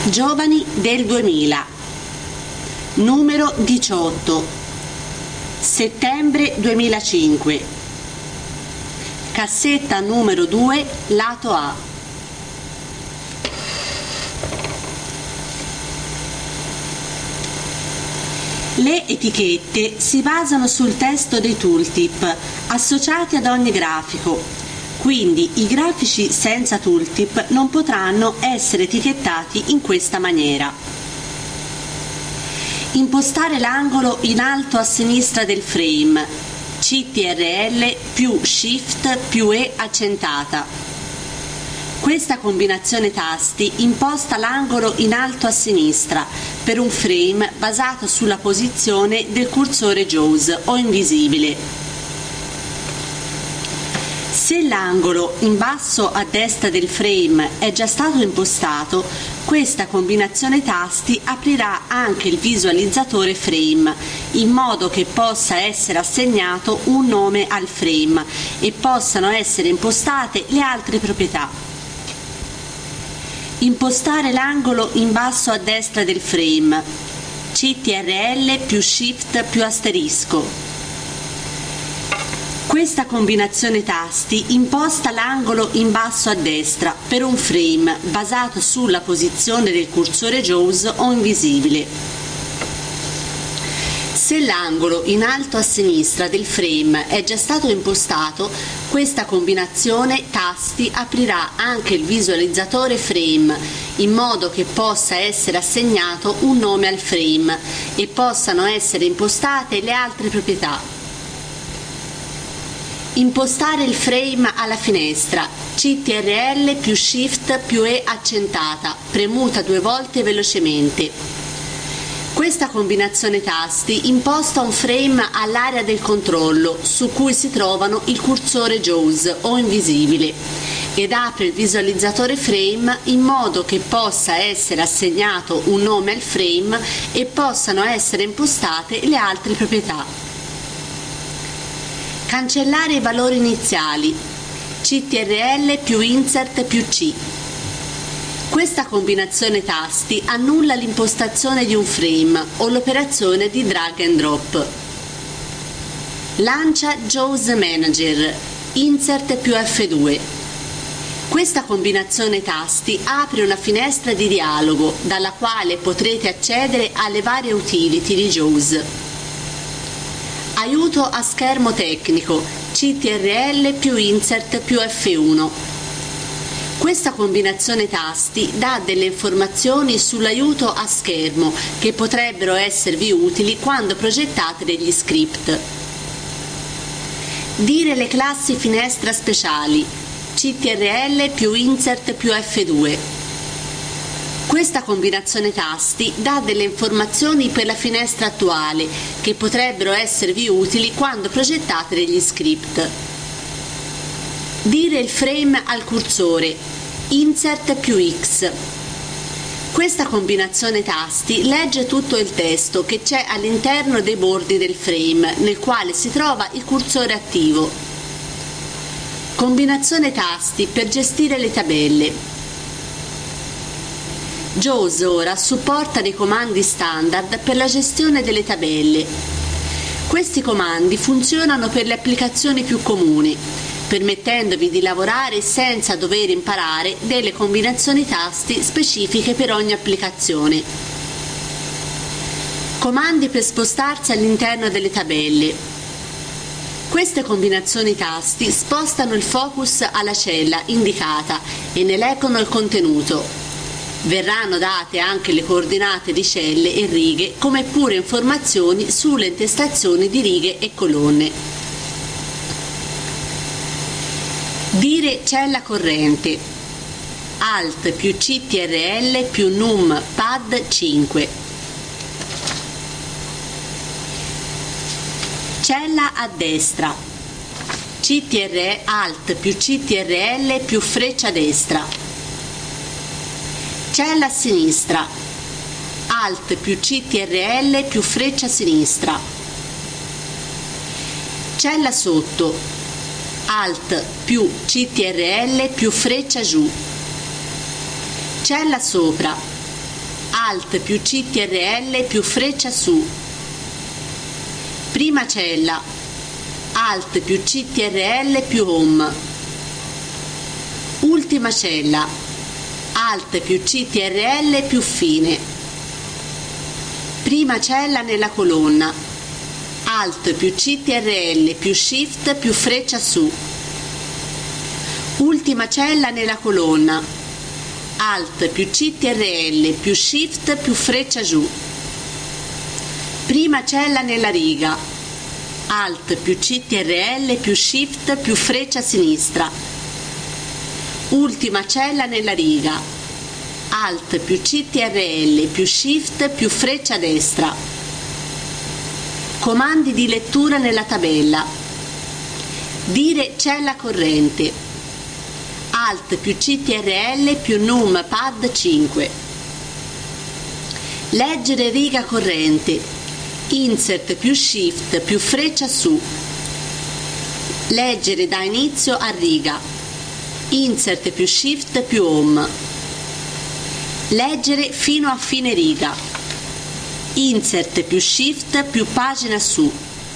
Giovani del 2000, numero 18, settembre 2005, cassetta numero 2, lato A. Le etichette si basano sul testo dei tooltip associati ad ogni grafico. Quindi i grafici senza tooltip non potranno essere etichettati in questa maniera. Impostare l'angolo in alto a sinistra del frame, CTRL più Shift più E accentata. Questa combinazione tasti imposta l'angolo in alto a sinistra per un frame basato sulla posizione del cursore JAWS o invisibile. Se l'angolo in basso a destra del frame è già stato impostato, questa combinazione tasti aprirà anche il visualizzatore frame, in modo che possa essere assegnato un nome al frame e possano essere impostate le altre proprietà. Impostare l'angolo in basso a destra del frame, CTRL più Shift più asterisco. Questa combinazione tasti imposta l'angolo in basso a destra per un frame basato sulla posizione del cursore JAWS o invisibile. Se l'angolo in alto a sinistra del frame è già stato impostato, questa combinazione tasti aprirà anche il visualizzatore frame, in modo che possa essere assegnato un nome al frame e possano essere impostate le altre proprietà. Impostare il frame alla finestra, CTRL più Shift più E accentata, premuta 2 volte velocemente. Questa combinazione tasti imposta un frame all'area del controllo, su cui si trovano il cursore JAWS o invisibile, ed apre il visualizzatore frame in modo che possa essere assegnato un nome al frame e possano essere impostate le altre proprietà. Cancellare i valori iniziali, CTRL più Insert più C. Questa combinazione tasti annulla l'impostazione di un frame o l'operazione di drag and drop. Lancia JAWS Manager, Insert più F2. Questa combinazione tasti apre una finestra di dialogo dalla quale potrete accedere alle varie utility di JAWS. Aiuto a schermo tecnico, CTRL più Insert più F1. Questa combinazione tasti dà delle informazioni sull'aiuto a schermo che potrebbero esservi utili quando progettate degli script. Dire le classi finestra speciali, CTRL più Insert più F2. Questa combinazione tasti dà delle informazioni per la finestra attuale che potrebbero esservi utili quando progettate degli script. Dire il frame al cursore, Insert più X. Questa combinazione tasti legge tutto il testo che c'è all'interno dei bordi del frame nel quale si trova il cursore attivo. Combinazione tasti per gestire le tabelle. JAWS ora supporta dei comandi standard per la gestione delle tabelle. Questi comandi funzionano per le applicazioni più comuni, permettendovi di lavorare senza dover imparare delle combinazioni tasti specifiche per ogni applicazione. Comandi per spostarsi all'interno delle tabelle. Queste combinazioni tasti spostano il focus alla cella indicata e ne leggono il contenuto. Verranno date anche le coordinate di celle e righe, come pure informazioni sulle intestazioni di righe e colonne. Dire cella corrente, Alt più CTRL più Num Pad 5. Cella a destra, Alt più CTRL più freccia destra. Cella a sinistra, Alt più CTRL più freccia sinistra. Cella sotto, Alt più CTRL più freccia giù. Cella sopra, Alt più CTRL più freccia su. Prima cella, Alt più CTRL più Home. Ultima cella, Alt più CTRL più fine. Prima cella nella colonna, Alt più CTRL più Shift più freccia su. Ultima cella nella colonna, Alt più CTRL più Shift più freccia giù. Prima cella nella riga, Alt più CTRL più Shift più freccia a sinistra. Ultima cella nella riga, Alt più CTRL più Shift più freccia a destra. Comandi di lettura nella tabella. Dire cella corrente, Alt più CTRL più Numpad 5. Leggere riga corrente, Insert più Shift più freccia su. Leggere da inizio a riga, Insert più Shift più Home. Leggere fino a fine riga, Insert più Shift più pagina su.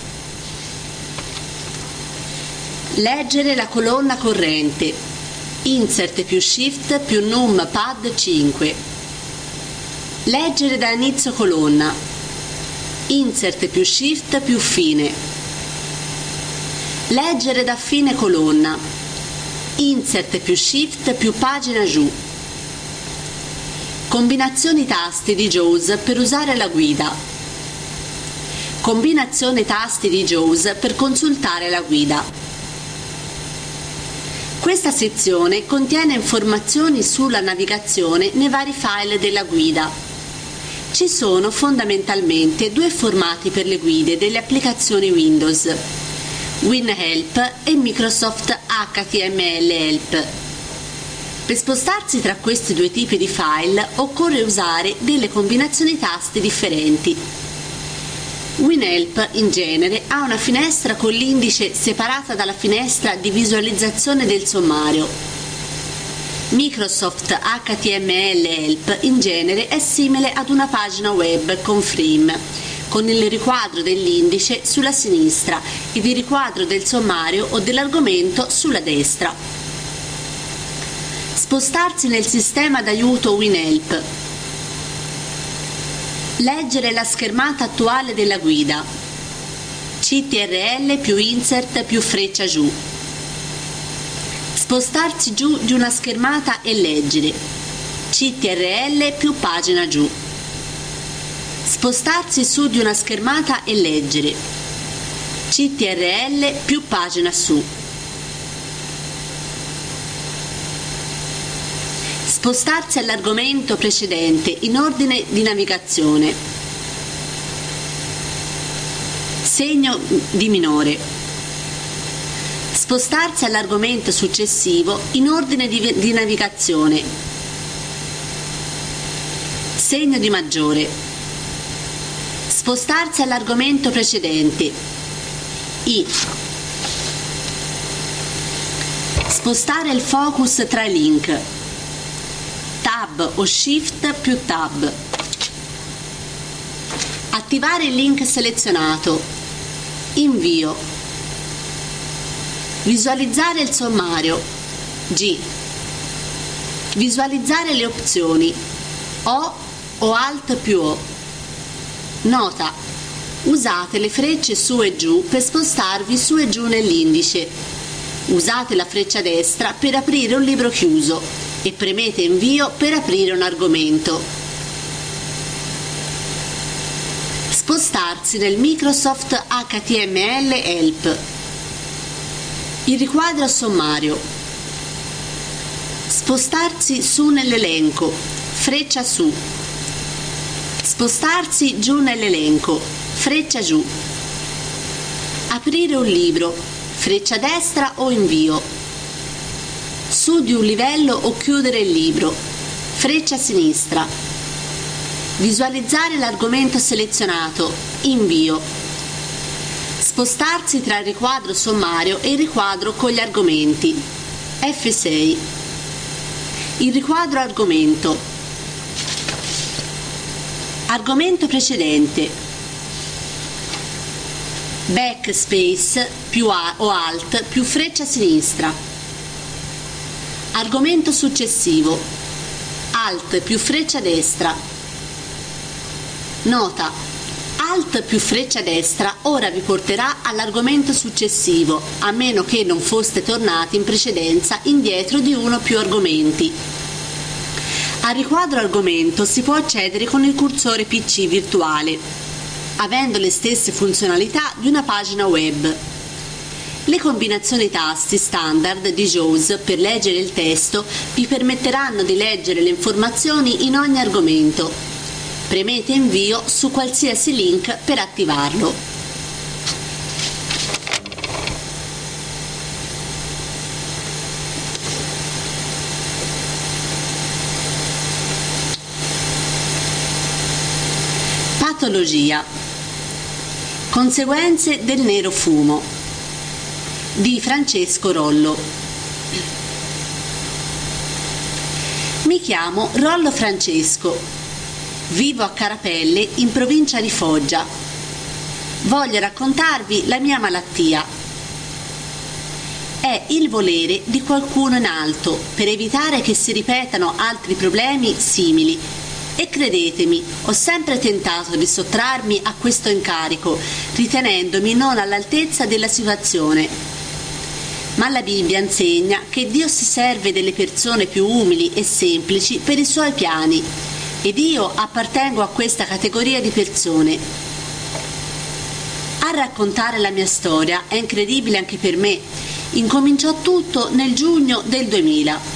Leggere la colonna corrente, Insert più Shift più Numpad 5. Leggere da inizio colonna, Insert più Shift più fine. Leggere da fine colonna, Insert più Shift più pagina giù. Combinazioni tasti di JAWS per usare la guida. Combinazione tasti di JAWS per consultare la guida. Questa sezione contiene informazioni sulla navigazione nei vari file della guida. Ci sono fondamentalmente due formati per le guide delle applicazioni Windows, WinHelp e Microsoft HTML Help. Per spostarsi tra questi due tipi di file occorre usare delle combinazioni tasti differenti. WinHelp in genere ha una finestra con l'indice separata dalla finestra di visualizzazione del sommario. Microsoft HTML Help in genere è simile ad una pagina web con frame, con il riquadro dell'indice sulla sinistra ed il riquadro del sommario o dell'argomento sulla destra. Spostarsi nel sistema d'aiuto WinHelp. Leggere la schermata attuale della guida, CTRL più Insert più freccia giù. Spostarsi giù di una schermata e leggere, CTRL più pagina giù. Spostarsi su di una schermata e leggere, CTRL più pagina su. Spostarsi all'argomento precedente in ordine di navigazione, segno di minore. Spostarsi all'argomento successivo in ordine di navigazione, segno di maggiore. Spostarsi all'argomento precedente, I. Spostare il focus tra i link, Tab o Shift più Tab. Attivare il link selezionato, invio. Visualizzare il sommario, G. Visualizzare le opzioni, o Alt più O. Nota: usate le frecce su e giù per spostarvi su e giù nell'indice. Usate la freccia destra per aprire un libro chiuso e premete invio per aprire un argomento. Spostarsi nel Microsoft HTML Help. Il riquadro sommario. Spostarsi su nell'elenco, freccia su. Spostarsi giù nell'elenco, freccia giù. Aprire un libro, freccia destra o invio. Su di un livello o chiudere il libro, freccia sinistra. Visualizzare l'argomento selezionato, invio. Spostarsi tra il riquadro sommario e il riquadro con gli argomenti, F6. Il riquadro argomento. Argomento precedente. Backspace più o Alt più freccia sinistra. Argomento successivo. Alt più freccia destra. Nota: Alt più freccia destra ora vi porterà all'argomento successivo, a meno che non foste tornati in precedenza indietro di uno o più argomenti. Al riquadro argomento si può accedere con il cursore PC virtuale, avendo le stesse funzionalità di una pagina web. Le combinazioni tasti standard di JAWS per leggere il testo vi permetteranno di leggere le informazioni in ogni argomento. Premete invio su qualsiasi link per attivarlo. Patologia. Conseguenze del nero fumo di Francesco Rollo. Mi chiamo Rollo Francesco, vivo a Carapelle in provincia di Foggia. Voglio raccontarvi la mia malattia. È il volere di qualcuno in alto per evitare che si ripetano altri problemi simili. E credetemi, ho sempre tentato di sottrarmi a questo incarico, ritenendomi non all'altezza della situazione. Ma la Bibbia insegna che Dio si serve delle persone più umili e semplici per i suoi piani, ed io appartengo a questa categoria di persone. A raccontare la mia storia è incredibile anche per me. Incominciò tutto nel giugno del 2000.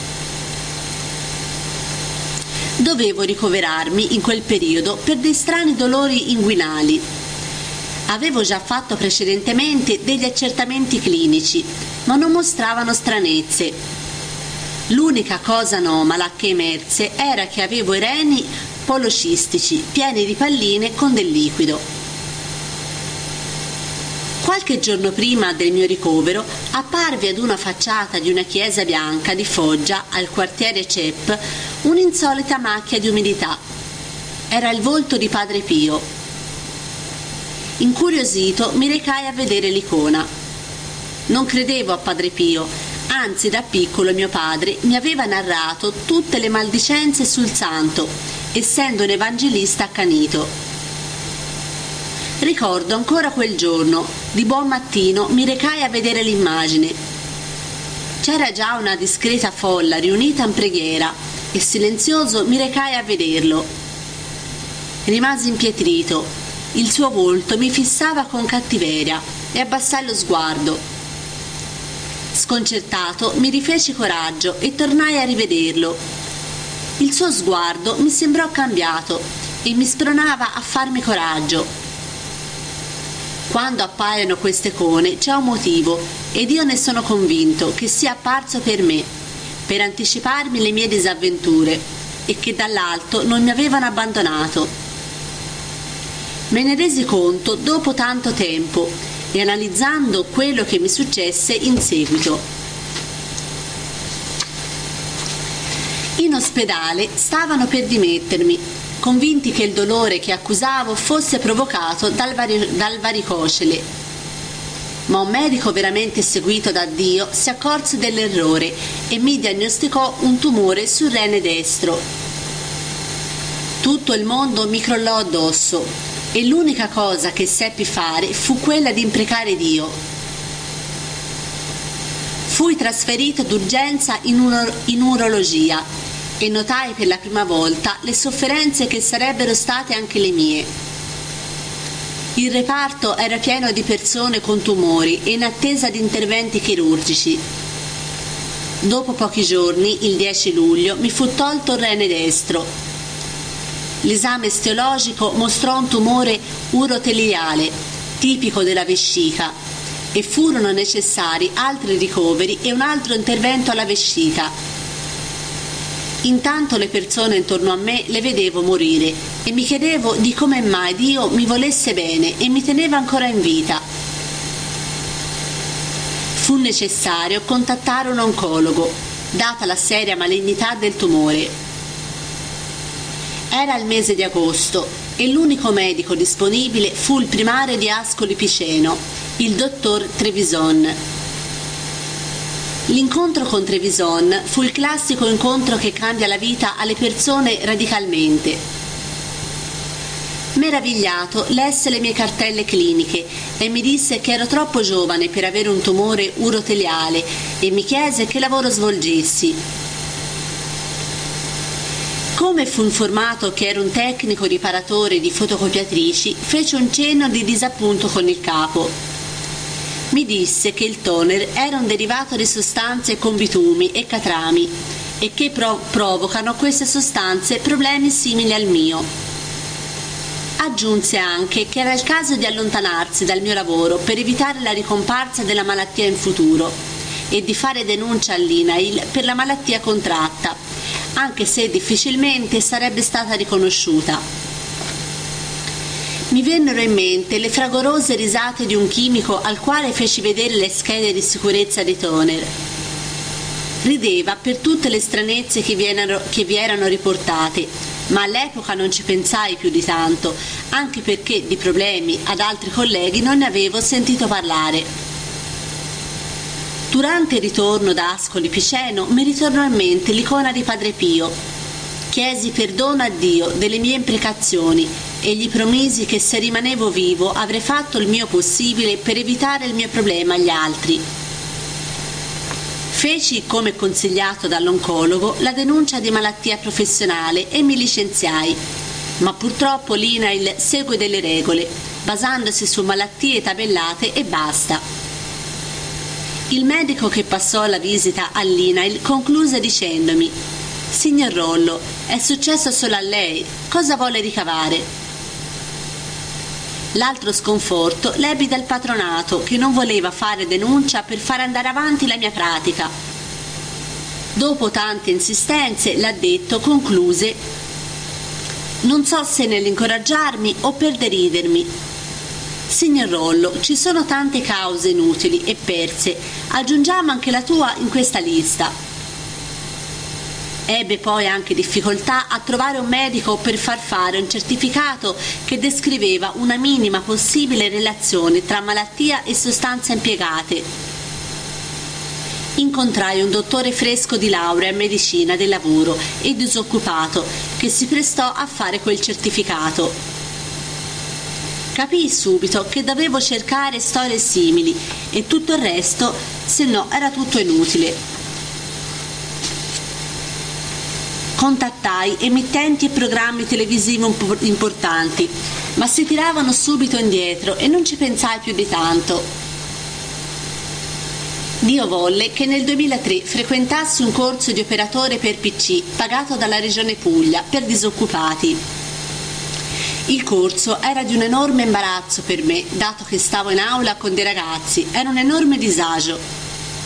Dovevo ricoverarmi in quel periodo per dei strani dolori inguinali. Avevo già fatto precedentemente degli accertamenti clinici, ma non mostravano stranezze. L'unica cosa anomala che emerse era che avevo i reni polocistici, pieni di palline con del liquido. Qualche giorno prima del mio ricovero apparve ad una facciata di una chiesa bianca di Foggia, al quartiere CEP, un'insolita macchia di umidità. Era il volto di Padre Pio. Incuriosito mi recai a vedere l'icona. Non credevo a Padre Pio, anzi da piccolo mio padre mi aveva narrato tutte le maldicenze sul santo, essendo un evangelista accanito. Ricordo ancora quel giorno, di buon mattino mi recai a vedere l'immagine. C'era già una discreta folla riunita in preghiera e silenzioso mi recai a vederlo. Rimasi impietrito, il suo volto mi fissava con cattiveria e abbassai lo sguardo. Sconcertato mi rifeci coraggio e tornai a rivederlo. Il suo sguardo mi sembrò cambiato e mi spronava a farmi coraggio. Quando appaiono queste icone c'è un motivo ed io ne sono convinto che sia apparso per me, per anticiparmi le mie disavventure e che dall'alto non mi avevano abbandonato. Me ne resi conto dopo tanto tempo e analizzando quello che mi successe in seguito. In ospedale stavano per dimettermi, convinti che il dolore che accusavo fosse provocato dal varicocele. Ma un medico veramente seguito da Dio si accorse dell'errore e mi diagnosticò un tumore sul rene destro. Tutto il mondo mi crollò addosso e l'unica cosa che seppi fare fu quella di imprecare Dio. Fui trasferito d'urgenza in urologia e notai per la prima volta le sofferenze che sarebbero state anche le mie. Il reparto era pieno di persone con tumori e in attesa di interventi chirurgici. Dopo pochi giorni, il 10 luglio, mi fu tolto il rene destro. L'esame osteologico mostrò un tumore uroteliale, tipico della vescica, e furono necessari altri ricoveri e un altro intervento alla vescica. Intanto le persone intorno a me le vedevo morire e mi chiedevo di come mai Dio mi volesse bene e mi teneva ancora in vita. Fu necessario contattare un oncologo, data la seria malignità del tumore. Era il mese di agosto e l'unico medico disponibile fu il primario di Ascoli Piceno, il dottor Trevison. L'incontro con Trevison fu il classico incontro che cambia la vita alle persone radicalmente. Meravigliato, lesse le mie cartelle cliniche e mi disse che ero troppo giovane per avere un tumore uroteliale e mi chiese che lavoro svolgessi. Come fu informato che ero un tecnico riparatore di fotocopiatrici, fece un cenno di disappunto con il capo. Mi disse che il toner era un derivato di sostanze con bitumi e catrami e che provocano queste sostanze problemi simili al mio. Aggiunse anche che era il caso di allontanarsi dal mio lavoro per evitare la ricomparsa della malattia in futuro e di fare denuncia all'INAIL per la malattia contratta, anche se difficilmente sarebbe stata riconosciuta. Mi vennero in mente le fragorose risate di un chimico al quale feci vedere le schede di sicurezza dei toner. Rideva per tutte le stranezze che vi erano riportate, ma all'epoca non ci pensai più di tanto, anche perché di problemi ad altri colleghi non ne avevo sentito parlare. Durante il ritorno da Ascoli Piceno mi ritornò in mente l'icona di Padre Pio. Chiesi perdono a Dio delle mie imprecazioni e gli promisi che se rimanevo vivo avrei fatto il mio possibile per evitare il mio problema agli altri. Feci, come consigliato dall'oncologo, la denuncia di malattia professionale e mi licenziai, ma purtroppo l'INAIL segue delle regole, basandosi su malattie tabellate e basta. Il medico che passò la visita all'INAIL concluse dicendomi: «Signor Rollo, è successo solo a lei, cosa vuole ricavare?» L'altro sconforto l'ebbi dal patronato che non voleva fare denuncia per far andare avanti la mia pratica. Dopo tante insistenze, l'addetto concluse: «Non so se nell'incoraggiarmi o per deridermi. Signor Rollo, ci sono tante cause inutili e perse, aggiungiamo anche la tua in questa lista». Ebbe poi anche difficoltà a trovare un medico per far fare un certificato che descriveva una minima possibile relazione tra malattia e sostanze impiegate. Incontrai un dottore fresco di laurea in medicina del lavoro e disoccupato che si prestò a fare quel certificato. Capii subito che dovevo cercare storie simili e tutto il resto, se no era tutto inutile. Contattai emittenti e programmi televisivi importanti, ma si tiravano subito indietro e non ci pensai più di tanto. Dio volle che nel 2003 frequentassi un corso di operatore per PC pagato dalla Regione Puglia per disoccupati. Il corso era di un enorme imbarazzo per me, dato che stavo in aula con dei ragazzi, era un enorme disagio.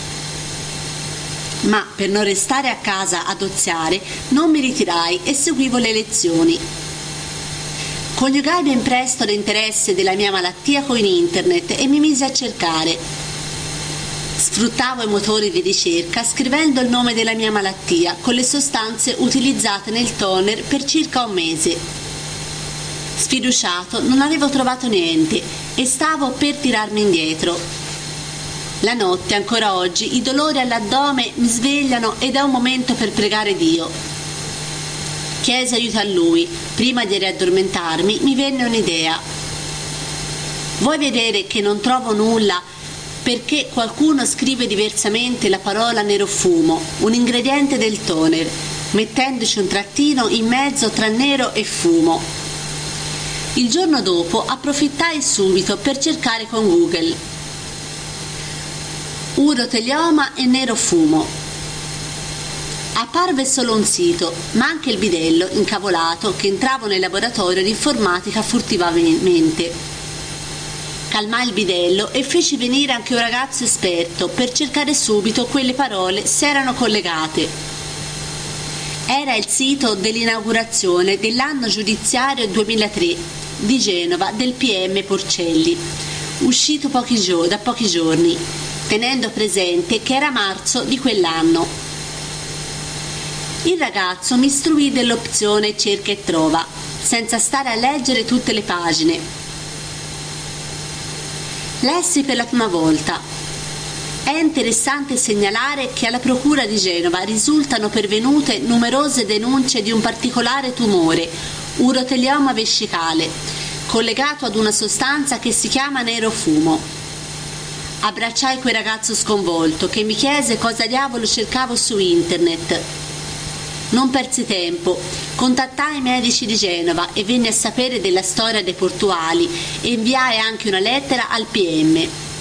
Ma per non restare a casa ad oziare non mi ritirai e seguivo le lezioni. Coniugai ben presto l'interesse della mia malattia con internet e mi misi a cercare. Sfruttavo i motori di ricerca scrivendo il nome della mia malattia con le sostanze utilizzate nel toner per circa un mese. Sfiduciato non avevo trovato niente e stavo per tirarmi indietro. La notte, ancora oggi, i dolori all'addome mi svegliano ed è un momento per pregare Dio. Chiesi aiuto a Lui. Prima di riaddormentarmi mi venne un'idea. Vuoi vedere che non trovo nulla perché qualcuno scrive diversamente la parola nerofumo, un ingrediente del toner, mettendoci un trattino in mezzo tra nero e fumo. Il giorno dopo approfittai subito per cercare con Google urotelioma e nerofumo. Apparve solo un sito, ma anche il bidello incavolato che entravo nel laboratorio di informatica furtivamente. Calmai il bidello e feci venire anche un ragazzo esperto per cercare subito quelle parole se erano collegate. Era il sito dell'inaugurazione dell'anno giudiziario 2003 di Genova del PM Porcelli, uscito da pochi giorni, tenendo presente che era marzo di quell'anno. Il ragazzo mi istruì dell'opzione cerca e trova, senza stare a leggere tutte le pagine. Lessi per la prima volta. È interessante segnalare che alla Procura di Genova risultano pervenute numerose denunce di un particolare tumore, urotelioma vescicale, collegato ad una sostanza che si chiama nerofumo. Abbracciai quel ragazzo sconvolto che mi chiese cosa diavolo cercavo su internet. Non persi tempo, contattai i medici di Genova e venni a sapere della storia dei portuali e inviai anche una lettera al PM.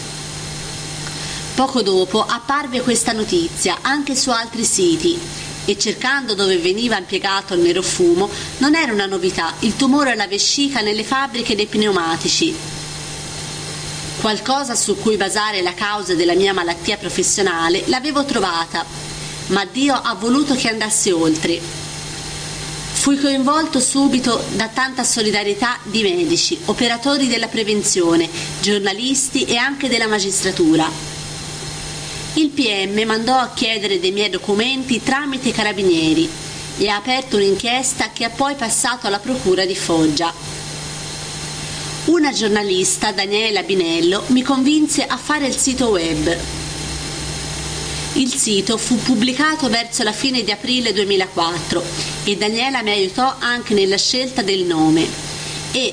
Poco dopo apparve questa notizia anche su altri siti e cercando dove veniva impiegato il nerofumo non era una novità, il tumore alla vescica nelle fabbriche dei pneumatici. Qualcosa su cui basare la causa della mia malattia professionale l'avevo trovata, ma Dio ha voluto che andassi oltre. Fui coinvolto subito da tanta solidarietà di medici, operatori della prevenzione, giornalisti e anche della magistratura. Il PM mandò a chiedere dei miei documenti tramite i carabinieri e ha aperto un'inchiesta che ha poi passato alla procura di Foggia. Una giornalista, Daniela Binello, mi convinse a fare il sito web. Il sito fu pubblicato verso la fine di aprile 2004 e Daniela mi aiutò anche nella scelta del nome e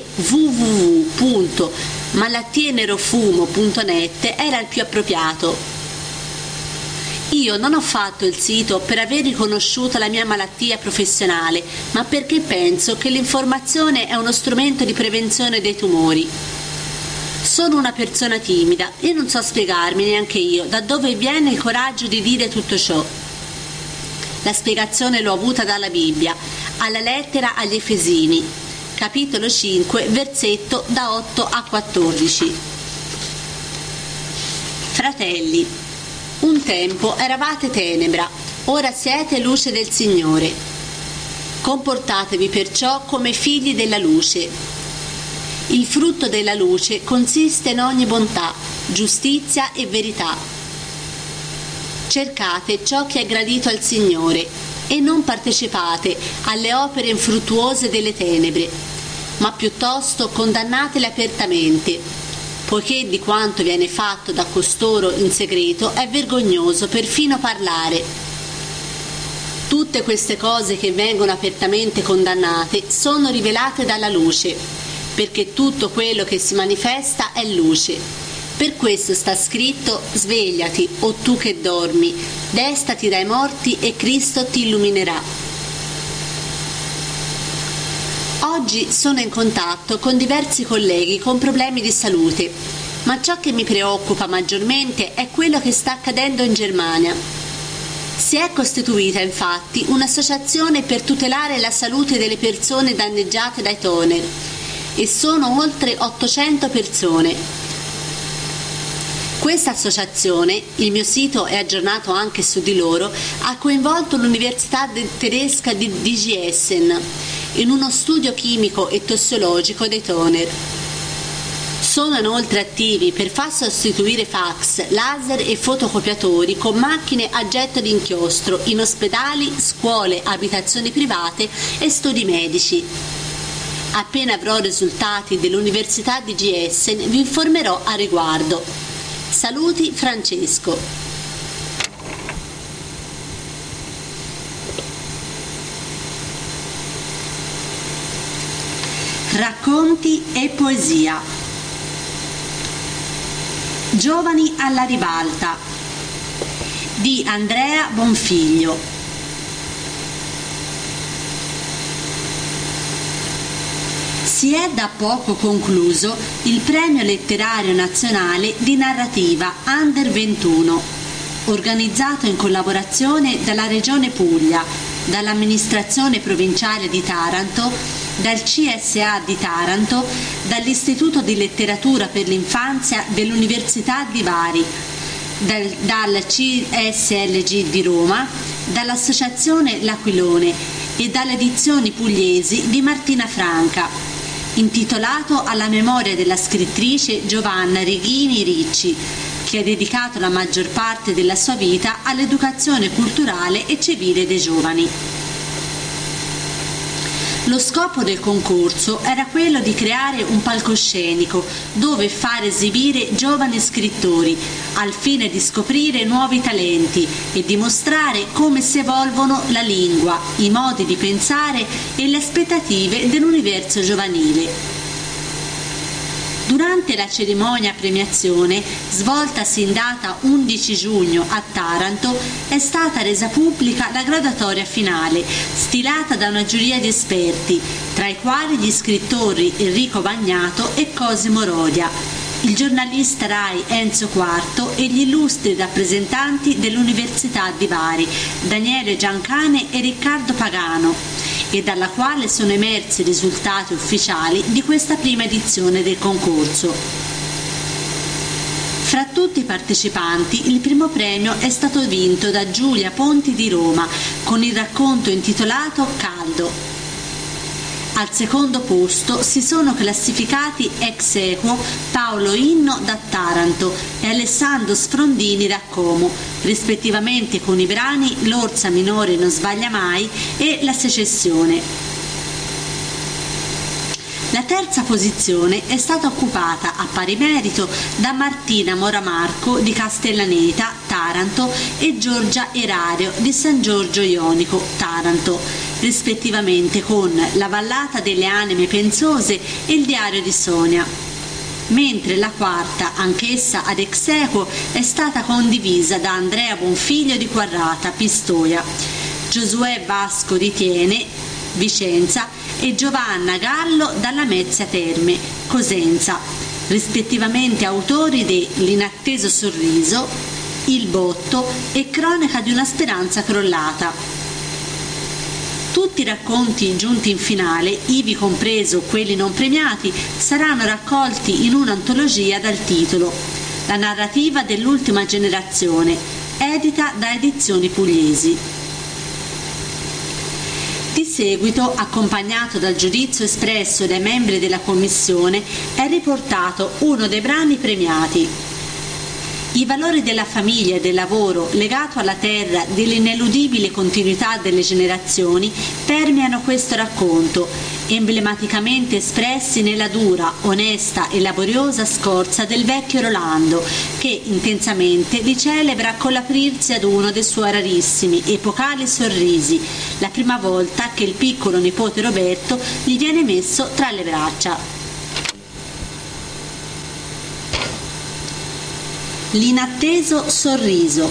www.malattiennerofumo.net era il più appropriato. Io non ho fatto il sito per aver riconosciuto la mia malattia professionale, ma perché penso che l'informazione è uno strumento di prevenzione dei tumori. Sono una persona timida e non so spiegarmi neanche io da dove viene il coraggio di dire tutto ciò. La spiegazione l'ho avuta dalla Bibbia, alla lettera agli Efesini, capitolo 5, versetto da 8 a 14. Fratelli, un tempo eravate tenebra, ora siete luce del Signore. Comportatevi perciò come figli della luce. Il frutto della luce consiste in ogni bontà, giustizia e verità. Cercate ciò che è gradito al Signore e non partecipate alle opere infruttuose delle tenebre, ma piuttosto condannatele apertamente, poiché di quanto viene fatto da costoro in segreto è vergognoso perfino parlare. Tutte queste cose che vengono apertamente condannate sono rivelate dalla luce, perché tutto quello che si manifesta è luce. Per questo sta scritto: svegliati, o tu che dormi, destati dai morti e Cristo ti illuminerà. Oggi sono in contatto con diversi colleghi con problemi di salute, ma ciò che mi preoccupa maggiormente è quello che sta accadendo in Germania. Si è costituita infatti un'associazione per tutelare la salute delle persone danneggiate dai toner e sono oltre 800 persone. Questa associazione, il mio sito è aggiornato anche su di loro, ha coinvolto l'Università tedesca di Giessen in uno studio chimico e tossologico dei toner. Sono inoltre attivi per far sostituire fax, laser e fotocopiatori con macchine a getto di inchiostro in ospedali, scuole, abitazioni private e studi medici. Appena avrò risultati dell'Università di Giessen vi informerò a riguardo. Saluti, Francesco. Racconti e poesia. Giovani alla ribalta di Andrea Bonfiglio. Si è da poco concluso il Premio Letterario Nazionale di Narrativa Under 21, organizzato in collaborazione dalla Regione Puglia, dall'Amministrazione Provinciale di Taranto, dal CSA di Taranto, dall'Istituto di Letteratura per l'Infanzia dell'Università di Bari, dal CSLG di Roma, dall'Associazione L'Aquilone e dalle edizioni pugliesi di Martina Franca, intitolato alla memoria della scrittrice Giovanna Righini Ricci, che ha dedicato la maggior parte della sua vita all'educazione culturale e civile dei giovani. Lo scopo del concorso era quello di creare un palcoscenico dove far esibire giovani scrittori al fine di scoprire nuovi talenti e dimostrare come si evolvono la lingua, i modi di pensare e le aspettative dell'universo giovanile. Durante la cerimonia premiazione, svoltasi in data 11 giugno a Taranto, è stata resa pubblica la graduatoria finale, stilata da una giuria di esperti, tra i quali gli scrittori Enrico Bagnato e Cosimo Rodia, il giornalista Rai Enzo Quarto e gli illustri rappresentanti dell'Università di Bari, Daniele Giancane e Riccardo Pagano, e dalla quale sono emersi i risultati ufficiali di questa prima edizione del concorso. Fra tutti i partecipanti, il primo premio è stato vinto da Giulia Ponti di Roma con il racconto intitolato Caldo. Al secondo posto si sono classificati ex aequo Paolo Inno da Taranto e Alessandro Sfrondini da Como, rispettivamente con i brani L'orsa minore non sbaglia mai e La secessione. La terza posizione è stata occupata a pari merito da Martina Moramarco di Castellaneta, Taranto, e Giorgia Erario di San Giorgio Ionico, Taranto, rispettivamente con La vallata delle anime pensose e Il diario di Sonia. Mentre la quarta, anch'essa ad ex aequo, è stata condivisa da Andrea Bonfiglio di Quarrata, Pistoia, Giosuè Vasco di Tiene, Vicenza, e Giovanna Gallo dalla Mezzia Terme, Cosenza, rispettivamente autori di L'inatteso sorriso, Il botto e Cronaca di una speranza crollata. Tutti i racconti giunti in finale, ivi compreso quelli non premiati, saranno raccolti in un'antologia dal titolo La narrativa dell'ultima generazione, edita da Edizioni Pugliesi. Di seguito, accompagnato dal giudizio espresso dai membri della commissione, è riportato uno dei brani premiati. I valori della famiglia e del lavoro legato alla terra dell'ineludibile continuità delle generazioni permeano questo racconto, emblematicamente espressi nella dura, onesta e laboriosa scorza del vecchio Rolando, che intensamente li celebra con l'aprirsi ad uno dei suoi rarissimi, epocali sorrisi, la prima volta che il piccolo nipote Roberto gli viene messo tra le braccia. L'inatteso sorriso.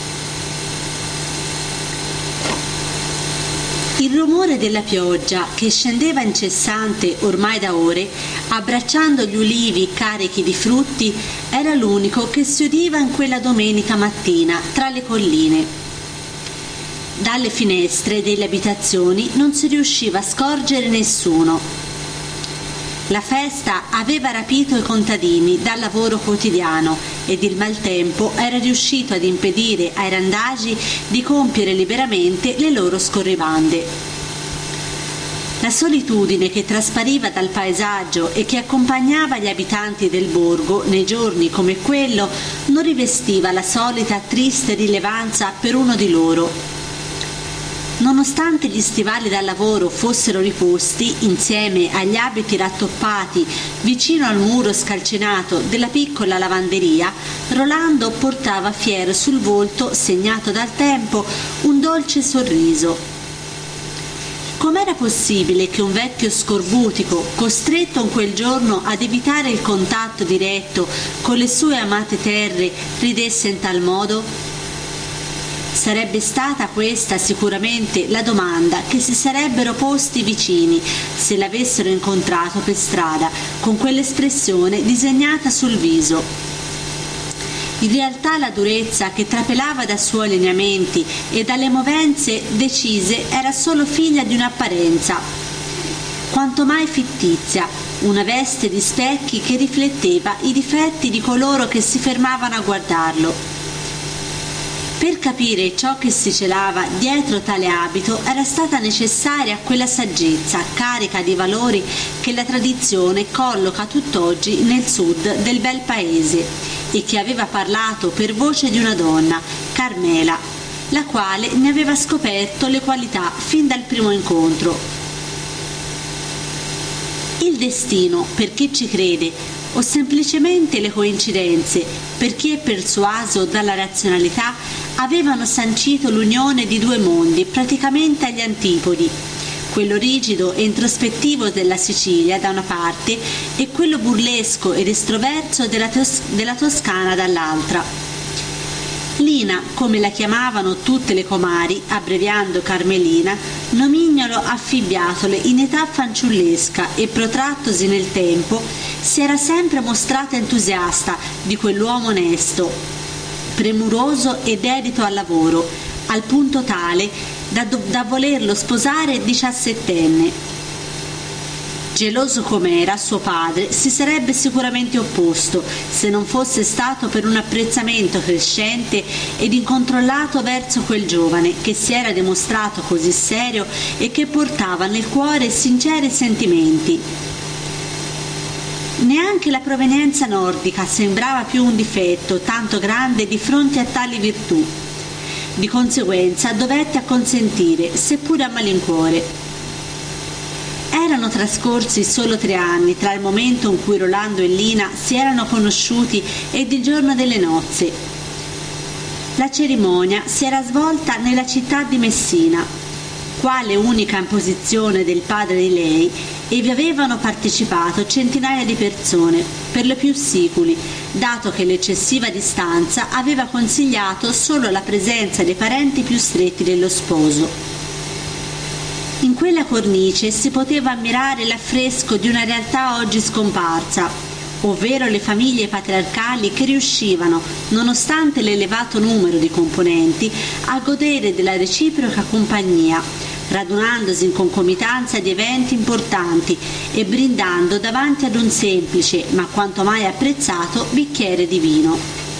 Il rumore della pioggia, che scendeva incessante ormai da ore, abbracciando gli ulivi carichi di frutti, era l'unico che si udiva in quella domenica mattina tra le colline. Dalle finestre delle abitazioni non si riusciva a scorgere nessuno. La festa aveva rapito i contadini dal lavoro quotidiano ed il maltempo era riuscito ad impedire ai randagi di compiere liberamente le loro scorribande. La solitudine che traspariva dal paesaggio e che accompagnava gli abitanti del borgo nei giorni come quello non rivestiva la solita triste rilevanza per uno di loro. Nonostante gli stivali da lavoro fossero riposti insieme agli abiti rattoppati vicino al muro scalcinato della piccola lavanderia, Rolando portava fiero sul volto, segnato dal tempo, un dolce sorriso. Com'era possibile che un vecchio scorbutico, costretto in quel giorno ad evitare il contatto diretto con le sue amate terre, ridesse in tal modo? Sarebbe stata questa sicuramente la domanda che si sarebbero posti i vicini se l'avessero incontrato per strada con quell'espressione disegnata sul viso. In realtà la durezza che trapelava dai suoi lineamenti e dalle movenze decise era solo figlia di un'apparenza, quanto mai fittizia, una veste di specchi che rifletteva i difetti di coloro che si fermavano a guardarlo. Per capire ciò che si celava dietro tale abito era stata necessaria quella saggezza carica di valori che la tradizione colloca tutt'oggi nel sud del bel paese e che aveva parlato per voce di una donna, Carmela, la quale ne aveva scoperto le qualità fin dal primo incontro. Il destino, per chi ci crede, o semplicemente le coincidenze, per chi è persuaso dalla razionalità, avevano sancito l'unione di due mondi praticamente agli antipodi, quello rigido e introspettivo della Sicilia da una parte e quello burlesco ed estroverso della Toscana dall'altra. Lina, come la chiamavano tutte le comari, abbreviando Carmelina, nomignolo affibbiatole in età fanciullesca e protrattosi nel tempo, si era sempre mostrata entusiasta di quell'uomo onesto, premuroso e dedito al lavoro, al punto tale da volerlo sposare 17enne. Geloso com'era, suo padre si sarebbe sicuramente opposto se non fosse stato per un apprezzamento crescente ed incontrollato verso quel giovane che si era dimostrato così serio e che portava nel cuore sinceri sentimenti. Neanche la provenienza nordica sembrava più un difetto tanto grande di fronte a tali virtù. Di conseguenza dovette acconsentire, seppure a malincuore. Erano trascorsi solo 3 anni tra il momento in cui Rolando e Lina si erano conosciuti ed il giorno delle nozze. La cerimonia si era svolta nella città di Messina, quale unica imposizione del padre di lei, e vi avevano partecipato centinaia di persone, per lo più siculi, dato che l'eccessiva distanza aveva consigliato solo la presenza dei parenti più stretti dello sposo. In quella cornice si poteva ammirare l'affresco di una realtà oggi scomparsa, ovvero le famiglie patriarcali che riuscivano, nonostante l'elevato numero di componenti, a godere della reciproca compagnia, radunandosi in concomitanza di eventi importanti e brindando davanti ad un semplice, ma quanto mai apprezzato, bicchiere di vino.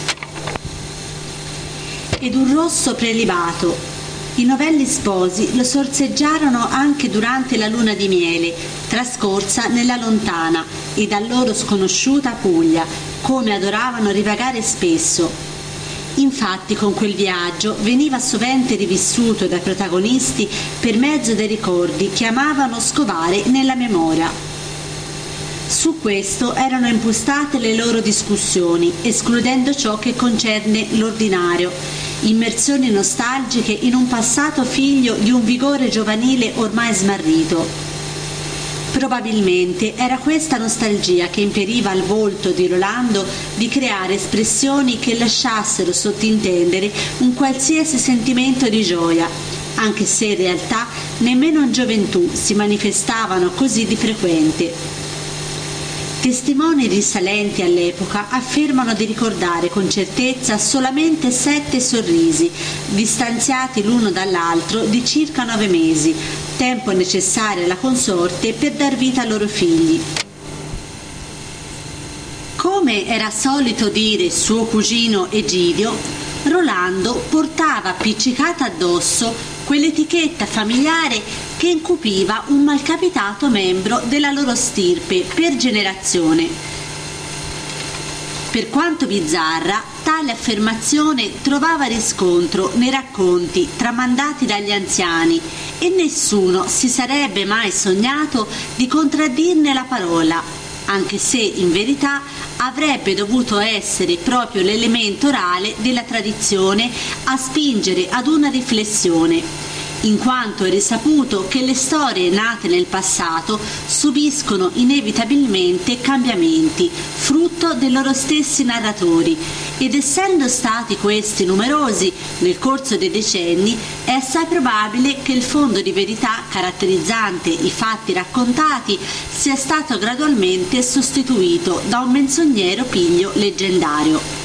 Ed un rosso prelibato. I novelli sposi lo sorseggiarono anche durante la luna di miele, trascorsa nella lontana e da loro sconosciuta Puglia, come adoravano rivagare spesso. Infatti con quel viaggio veniva sovente rivissuto dai protagonisti per mezzo dei ricordi che amavano scovare nella memoria. Su questo erano impostate le loro discussioni, escludendo ciò che concerne l'ordinario, immersioni nostalgiche in un passato figlio di un vigore giovanile ormai smarrito. Probabilmente era questa nostalgia che impediva al volto di Rolando di creare espressioni che lasciassero sottintendere un qualsiasi sentimento di gioia, anche se in realtà nemmeno in gioventù si manifestavano così di frequente. Testimoni risalenti all'epoca affermano di ricordare con certezza solamente 7 sorrisi, distanziati l'uno dall'altro di circa 9 mesi, tempo necessario alla consorte per dar vita ai loro figli. Come era solito dire suo cugino Egidio, Rolando portava appiccicata addosso quell'etichetta familiare che incupiva un malcapitato membro della loro stirpe per generazione. Per quanto bizzarra, tale affermazione trovava riscontro nei racconti tramandati dagli anziani e nessuno si sarebbe mai sognato di contraddirne la parola, anche se in verità avrebbe dovuto essere proprio l'elemento orale della tradizione a spingere ad una riflessione, in quanto è risaputo che le storie nate nel passato subiscono inevitabilmente cambiamenti, frutto dei loro stessi narratori, ed essendo stati questi numerosi nel corso dei decenni, è assai probabile che il fondo di verità caratterizzante i fatti raccontati sia stato gradualmente sostituito da un menzognero piglio leggendario.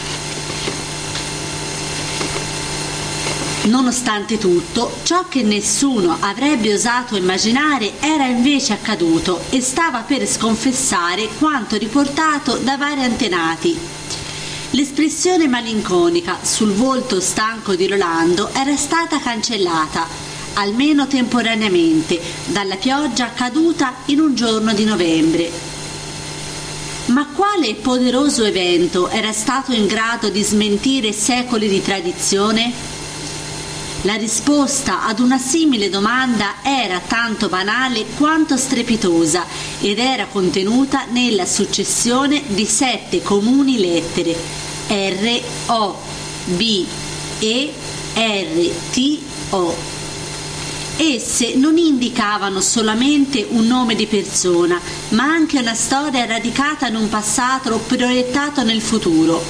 Nonostante tutto, ciò che nessuno avrebbe osato immaginare era invece accaduto e stava per sconfessare quanto riportato da vari antenati. L'espressione malinconica sul volto stanco di Rolando era stata cancellata, almeno temporaneamente, dalla pioggia caduta in un giorno di novembre. Ma quale poderoso evento era stato in grado di smentire secoli di tradizione? La risposta ad una simile domanda era tanto banale quanto strepitosa ed era contenuta nella successione di 7 comuni lettere R, O, B, E, R, T, O. Esse non indicavano solamente un nome di persona, ma anche una storia radicata in un passato proiettato nel futuro.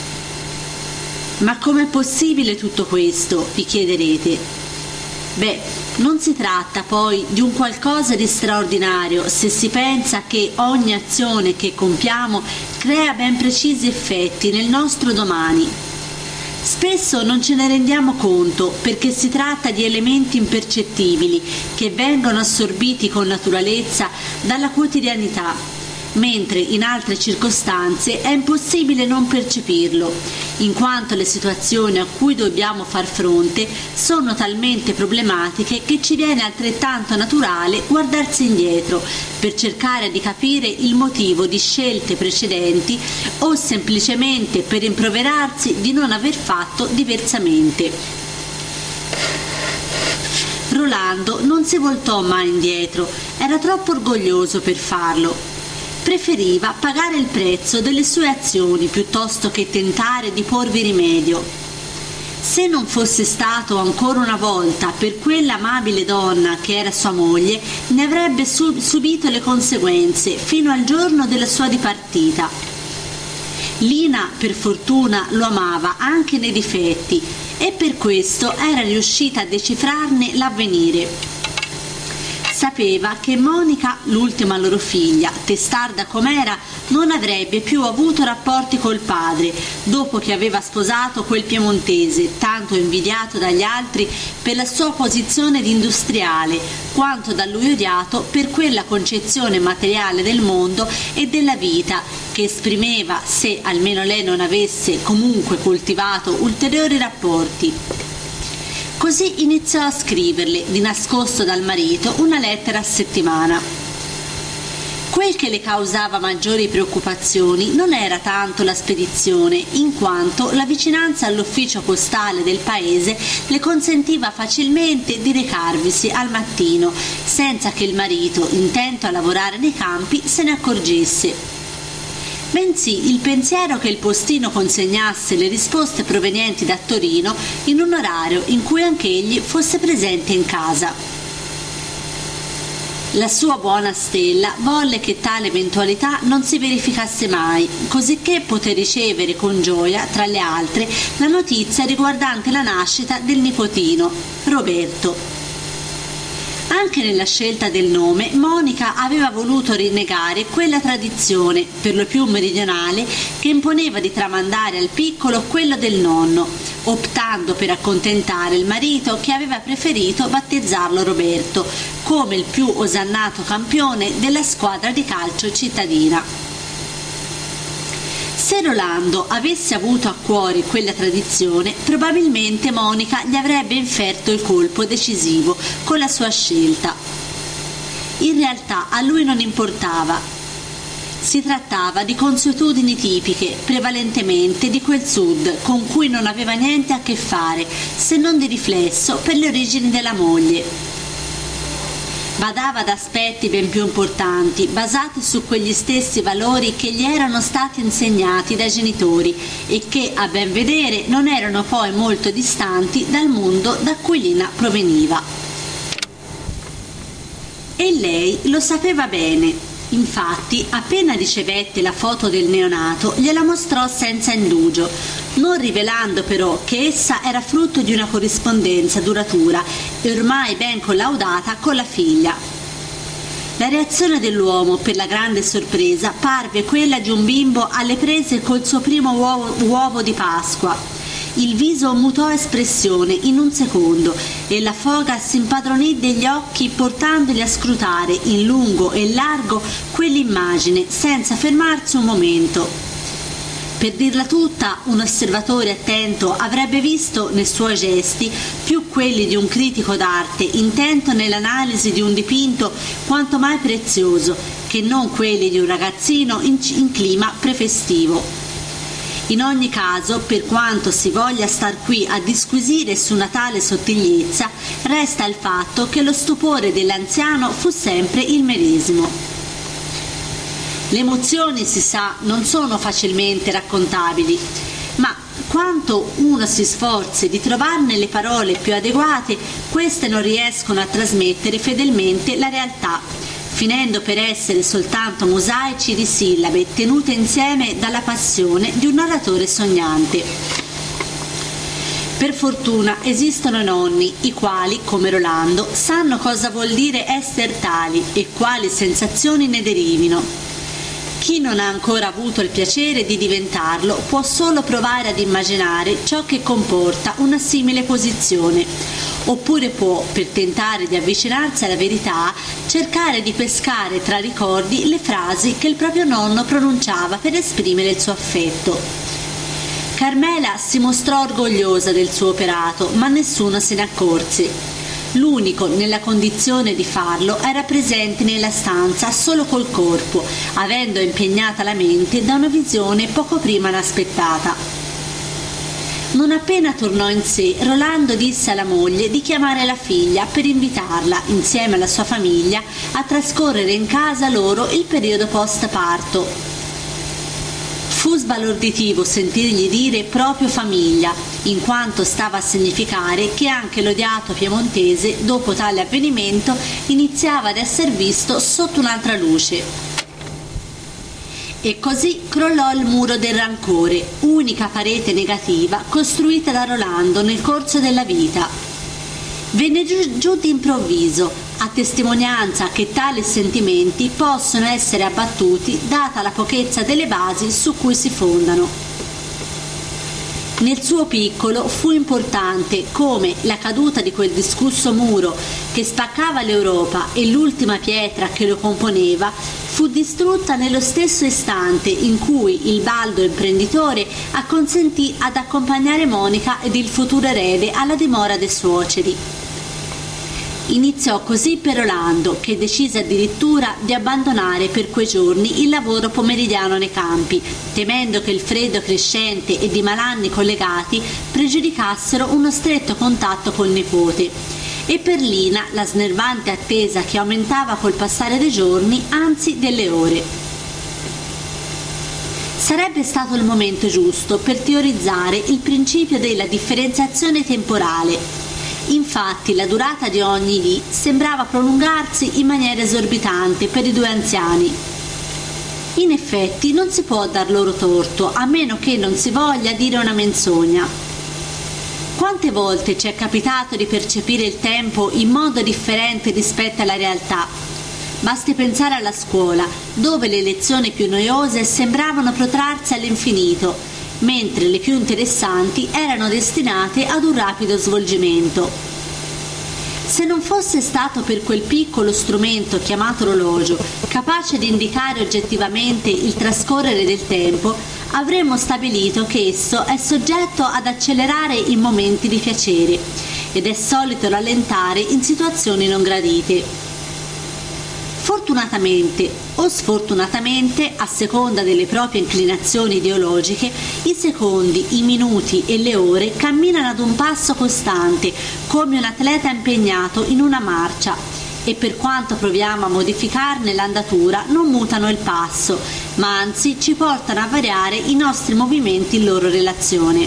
Ma com'è possibile tutto questo, vi chiederete? Beh, non si tratta poi di un qualcosa di straordinario se si pensa che ogni azione che compiamo crea ben precisi effetti nel nostro domani. Spesso non ce ne rendiamo conto perché si tratta di elementi impercettibili che vengono assorbiti con naturalezza dalla quotidianità, mentre in altre circostanze è impossibile non percepirlo, in quanto le situazioni a cui dobbiamo far fronte sono talmente problematiche che ci viene altrettanto naturale guardarsi indietro per cercare di capire il motivo di scelte precedenti o semplicemente per rimproverarsi di non aver fatto diversamente. Rolando non si voltò mai indietro, era troppo orgoglioso per farlo. Preferiva pagare il prezzo delle sue azioni piuttosto che tentare di porvi rimedio. Se non fosse stato ancora una volta per quella amabile donna che era sua moglie, ne avrebbe subito le conseguenze fino al giorno della sua dipartita. Lina, per fortuna, lo amava anche nei difetti e per questo era riuscita a decifrarne l'avvenire. Sapeva che Monica, l'ultima loro figlia, testarda com'era, non avrebbe più avuto rapporti col padre dopo che aveva sposato quel piemontese, tanto invidiato dagli altri per la sua posizione di industriale, quanto da lui odiato per quella concezione materiale del mondo e della vita che esprimeva se almeno lei non avesse comunque coltivato ulteriori rapporti. Così iniziò a scriverle, di nascosto dal marito, una lettera a settimana. Quel che le causava maggiori preoccupazioni non era tanto la spedizione, in quanto la vicinanza all'ufficio postale del paese le consentiva facilmente di recarvisi al mattino, senza che il marito, intento a lavorare nei campi, se ne accorgesse. Bensì il pensiero che il postino consegnasse le risposte provenienti da Torino in un orario in cui anch'egli fosse presente in casa. La sua buona stella volle che tale eventualità non si verificasse mai, cosicché poté ricevere con gioia, tra le altre, la notizia riguardante la nascita del nipotino, Roberto. Anche nella scelta del nome, Monica aveva voluto rinnegare quella tradizione, per lo più meridionale, che imponeva di tramandare al piccolo quello del nonno, optando per accontentare il marito che aveva preferito battezzarlo Roberto, come il più osannato campione della squadra di calcio cittadina. Se Rolando avesse avuto a cuore quella tradizione, probabilmente Monica gli avrebbe inferto il colpo decisivo con la sua scelta. In realtà a lui non importava. Si trattava di consuetudini tipiche, prevalentemente di quel sud, con cui non aveva niente a che fare, se non di riflesso per le origini della moglie. Badava ad aspetti ben più importanti, basati su quegli stessi valori che gli erano stati insegnati dai genitori e che, a ben vedere, non erano poi molto distanti dal mondo da cui Lina proveniva. E lei lo sapeva bene. Infatti, appena ricevette la foto del neonato, gliela mostrò senza indugio, non rivelando però che essa era frutto di una corrispondenza duratura e ormai ben collaudata con la figlia. La reazione dell'uomo, per la grande sorpresa, parve quella di un bimbo alle prese col suo primo uovo di Pasqua. Il viso mutò espressione in un secondo e la foga si impadronì degli occhi portandoli a scrutare in lungo e largo quell'immagine senza fermarsi un momento. Per dirla tutta, un osservatore attento avrebbe visto nei suoi gesti più quelli di un critico d'arte intento nell'analisi di un dipinto quanto mai prezioso che non quelli di un ragazzino in clima prefestivo. In ogni caso, per quanto si voglia star qui a disquisire su una tale sottigliezza, resta il fatto che lo stupore dell'anziano fu sempre il medesimo. Le emozioni, si sa, non sono facilmente raccontabili, ma quanto uno si sforzi di trovarne le parole più adeguate, queste non riescono a trasmettere fedelmente la realtà, finendo per essere soltanto mosaici di sillabe tenute insieme dalla passione di un narratore sognante. Per fortuna esistono nonni i quali, come Rolando, sanno cosa vuol dire essere tali e quali sensazioni ne derivino. Chi non ha ancora avuto il piacere di diventarlo può solo provare ad immaginare ciò che comporta una simile posizione, oppure può, per tentare di avvicinarsi alla verità, cercare di pescare tra ricordi le frasi che il proprio nonno pronunciava per esprimere il suo affetto. Carmela si mostrò orgogliosa del suo operato, ma nessuno se ne accorse. L'unico nella condizione di farlo era presente nella stanza solo col corpo, avendo impegnata la mente da una visione poco prima inaspettata. Non appena tornò in sé, Rolando disse alla moglie di chiamare la figlia per invitarla, insieme alla sua famiglia, a trascorrere in casa loro il periodo post-parto. Fu sbalorditivo sentirgli dire proprio famiglia, in quanto stava a significare che anche l'odiato piemontese, dopo tale avvenimento, iniziava ad essere visto sotto un'altra luce. E così crollò il muro del rancore, unica parete negativa costruita da Rolando nel corso della vita. Venne giù d'improvviso, a testimonianza che tali sentimenti possono essere abbattuti data la pochezza delle basi su cui si fondano. Nel suo piccolo fu importante come la caduta di quel discusso muro che spaccava l'Europa e l'ultima pietra che lo componeva fu distrutta nello stesso istante in cui il baldo imprenditore acconsentì ad accompagnare Monica ed il futuro erede alla dimora dei suoceri. Iniziò così per Rolando, che decise addirittura di abbandonare per quei giorni il lavoro pomeridiano nei campi, temendo che il freddo crescente e di malanni collegati pregiudicassero uno stretto contatto col nipote. E per Lina la snervante attesa che aumentava col passare dei giorni, anzi delle ore. Sarebbe stato il momento giusto per teorizzare il principio della differenziazione temporale. Infatti la durata di ogni dì sembrava prolungarsi in maniera esorbitante per i due anziani. In effetti non si può dar loro torto, a meno che non si voglia dire una menzogna. Quante volte ci è capitato di percepire il tempo in modo differente rispetto alla realtà? Basti pensare alla scuola, dove le lezioni più noiose sembravano protrarsi all'infinito, mentre le più interessanti erano destinate ad un rapido svolgimento. Se non fosse stato per quel piccolo strumento chiamato orologio, capace di indicare oggettivamente il trascorrere del tempo, avremmo stabilito che esso è soggetto ad accelerare in momenti di piacere ed è solito rallentare in situazioni non gradite. Fortunatamente o sfortunatamente, a seconda delle proprie inclinazioni ideologiche, i secondi, i minuti e le ore camminano ad un passo costante, come un atleta impegnato in una marcia, e per quanto proviamo a modificarne l'andatura, non mutano il passo, ma anzi ci portano a variare i nostri movimenti in loro relazione.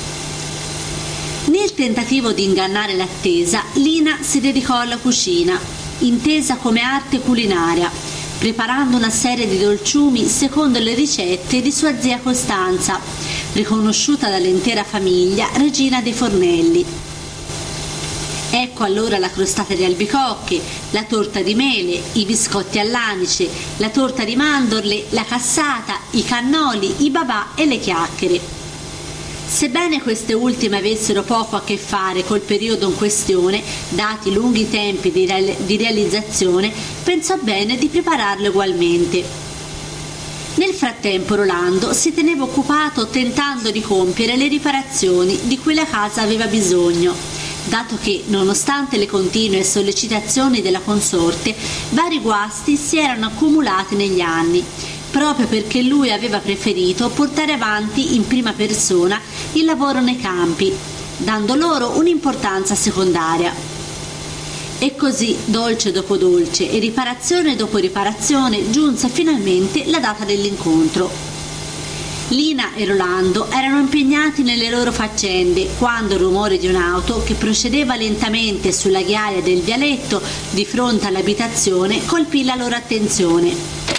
Nel tentativo di ingannare l'attesa, Lina si dedicò alla cucina, intesa come arte culinaria, preparando una serie di dolciumi secondo le ricette di sua zia Costanza, riconosciuta dall'intera famiglia regina dei fornelli. Ecco allora la crostata di albicocche, la torta di mele, i biscotti all'anice, la torta di mandorle, la cassata, i cannoli, i babà e le chiacchiere. Sebbene queste ultime avessero poco a che fare col periodo in questione, dati i lunghi tempi di realizzazione, pensò bene di prepararle ugualmente. Nel frattempo Rolando si teneva occupato tentando di compiere le riparazioni di cui la casa aveva bisogno, dato che, nonostante le continue sollecitazioni della consorte, vari guasti si erano accumulati negli anni, proprio perché lui aveva preferito portare avanti in prima persona il lavoro nei campi, dando loro un'importanza secondaria. E così, dolce dopo dolce e riparazione dopo riparazione, giunse finalmente la data dell'incontro. Lina e Rolando erano impegnati nelle loro faccende quando il rumore di un'auto che procedeva lentamente sulla ghiaia del vialetto di fronte all'abitazione colpì la loro attenzione.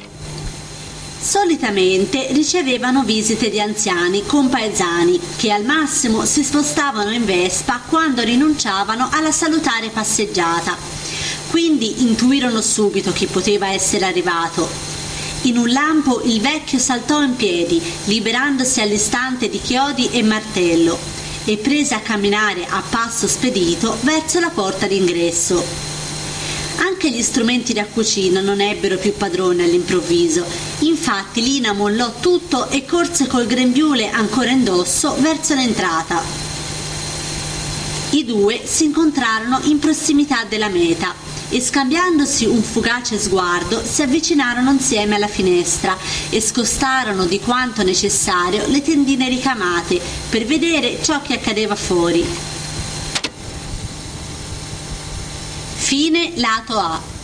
Solitamente ricevevano visite di anziani compaesani che al massimo si spostavano in Vespa quando rinunciavano alla salutare passeggiata, quindi intuirono subito chi poteva essere arrivato. In un lampo il vecchio saltò in piedi, liberandosi all'istante di chiodi e martello, e prese a camminare a passo spedito verso la porta d'ingresso. Anche gli strumenti da cucina non ebbero più padrone all'improvviso, infatti Lina mollò tutto e corse col grembiule ancora indosso verso l'entrata. I due si incontrarono in prossimità della meta e scambiandosi un fugace sguardo si avvicinarono insieme alla finestra e scostarono di quanto necessario le tendine ricamate per vedere ciò che accadeva fuori. Fine lato A.